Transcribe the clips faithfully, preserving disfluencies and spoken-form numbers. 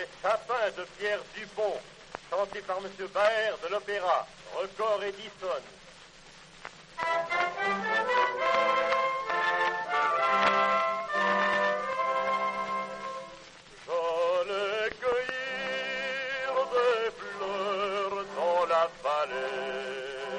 Sapin de Pierre Dupont, chanté par M. Baer de l'Opéra, Record Edison. J'allais cueillir des fleurs dans la vallée,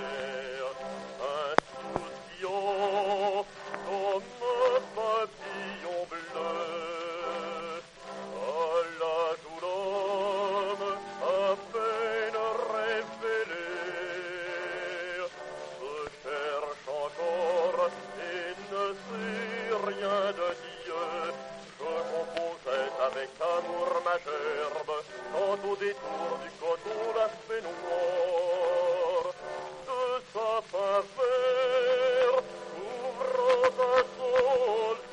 insouciant comme un papillon bleu. À l'âge où l'homme à peine révélé se cherche encore et ne sait rien de Dieu. Je composais avec amour ma gerbe, quand au détour du coteau l'aspect noir de sapin vert, ouvrant un sol